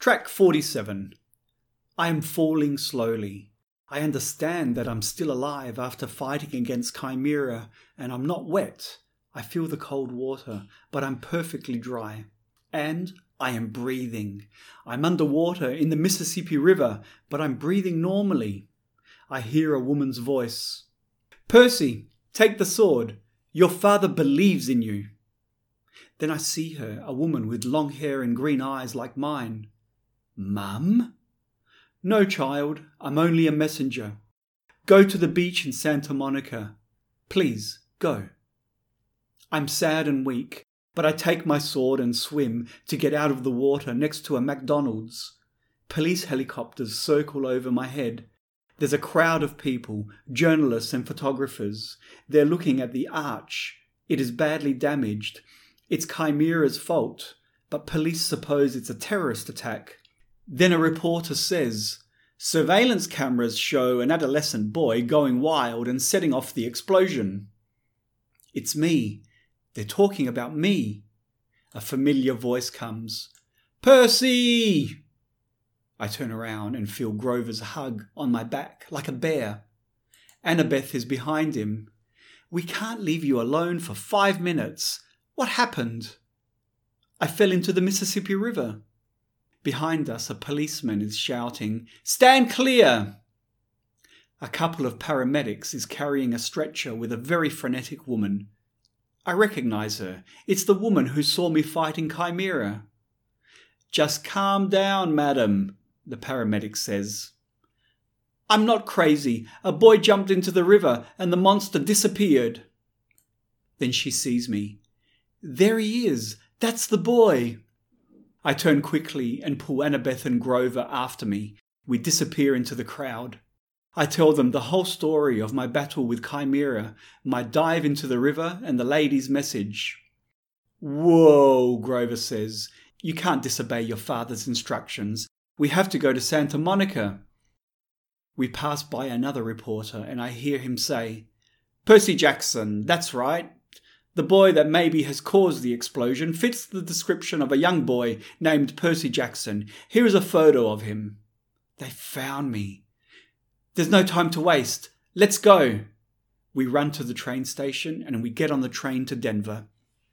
Track 47. I am falling slowly. I understand that I'm still alive after fighting against Chimera, and I'm not wet. I feel the cold water, but I'm perfectly dry. And I am breathing. I'm underwater in the Mississippi River, but I'm breathing normally. I hear a woman's voice. Percy, take the sword. Your father believes in you. Then I see her, a woman with long hair and green eyes like mine. Mum? No, child, I'm only a messenger. Go to the beach in Santa Monica. Please, go. I'm sad and weak, but I take my sword and swim to get out of the water next to a McDonald's. Police helicopters circle over my head. There's a crowd of people, journalists and photographers. They're looking at the arch. It is badly damaged. It's Chimera's fault, but police suppose it's a terrorist attack. Then a reporter says, surveillance cameras show an adolescent boy going wild and setting off the explosion. It's me. They're talking about me. A familiar voice comes. Percy! I turn around and feel Grover's hug on my back like a bear. Annabeth is behind him. We can't leave you alone for 5 minutes. What happened? I fell into the Mississippi River. Behind us, a policeman is shouting, Stand clear! A couple of paramedics is carrying a stretcher with a very frenetic woman. I recognize her. It's the woman who saw me fighting Chimera. Just calm down, madam, the paramedic says. I'm not crazy. A boy jumped into the river and the monster disappeared. Then she sees me. There he is. That's the boy. I turn quickly and pull Annabeth and Grover after me. We disappear into the crowd. I tell them the whole story of my battle with Chimera, my dive into the river, and the lady's message. Whoa, Grover says. You can't disobey your father's instructions. We have to go to Santa Monica. We pass by another reporter and I hear him say, Percy Jackson, that's right. The boy that maybe has caused the explosion fits the description of a young boy named Percy Jackson. Here is a photo of him. They found me. There's no time to waste. Let's go. We run to the train station and we get on the train to Denver.